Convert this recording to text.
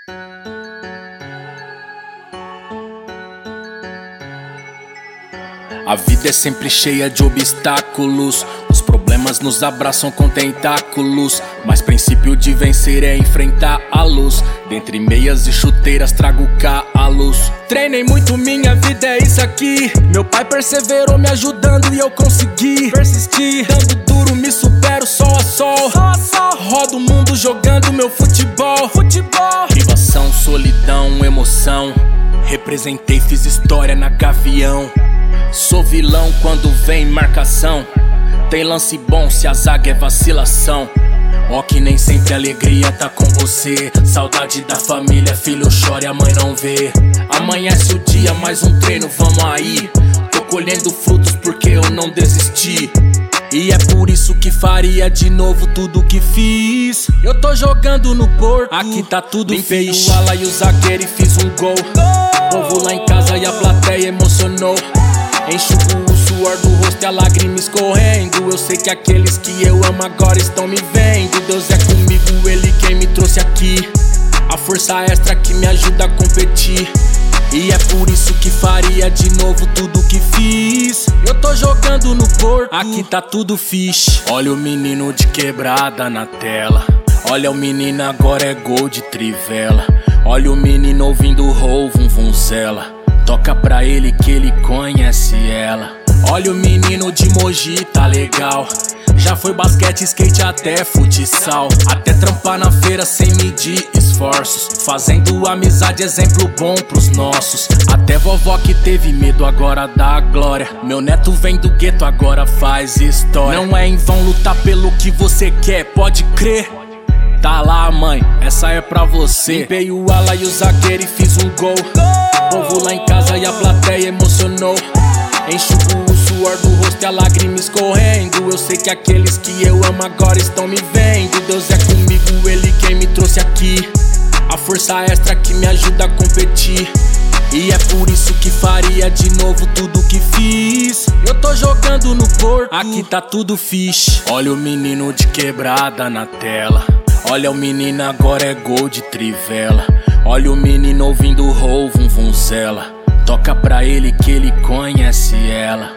A vida é sempre cheia de obstáculos. Os problemas nos abraçam com tentáculos, mas princípio de vencer é enfrentar a luz. Dentre meias e chuteiras trago calos. Treinei muito, minha vida é isso aqui. Meu pai perseverou me ajudando e eu consegui persistir. Dando duro, me supero sol a sol. Rodo o mundo jogando meu futebol. Privação, solidão, emoção. Representei, fiz história na Gavião. Sou vilão quando vem marcação. Tem lance bom se a zaga é vacilação. Ó que nem sempre a alegria tá com você. Saudade da família, filho chora e a mãe não vê. Amanhece o dia, mais um treino, vamos aí. Tô colhendo frutos porque eu não desisti. E é por isso que faria de novo tudo que fiz. Eu tô jogando no Porto, aqui tá tudo limpei o ala e o zagueiro e fiz um gol. Povo lá em casa e a plateia emocionou. Enxugo o suor do rosto e a lágrima escorrendo. Eu sei que aqueles que eu amo agora estão me vendo. Deus é comigo, Ele quem me trouxe aqui. A força extra que me ajuda a competir. E é por isso que faria de novo tudo que fiz. Eu tô jogando no Porto, aqui tá tudo fixe. Olha o menino de quebrada na tela. Olha o menino agora é gol de trivela. Olha o menino ouvindo rou, vunzela. Toca pra ele que ele conhece ela. Olha o menino de Mogi, tá legal. Já foi basquete, skate até futsal. Até trampar na feira sem medir esforços. Fazendo amizade, exemplo bom pros nossos. Até vovó que teve medo agora dá glória. Meu neto vem do gueto, agora faz história. Não é em vão lutar pelo que você quer, pode crer. Tá lá, mãe, essa é pra você. Limpei o ala e o zagueiro e fiz um gol. Povo lá em casa e a plateia emocionou. Enxugo o suor do rosto e a lágrima escorrendo. Eu sei que aqueles que eu amo agora estão me vendo. Deus é comigo, Ele quem me trouxe aqui. A força extra que me ajuda a competir. E é por isso que faria de novo tudo que fiz. Eu tô jogando no Porto, aqui tá tudo fixe. Olha o menino de quebrada na tela. Olha o menino agora é gol de trivela. Olha o menino ouvindo rou, vunzela. Toca pra ele que ele conhece ela.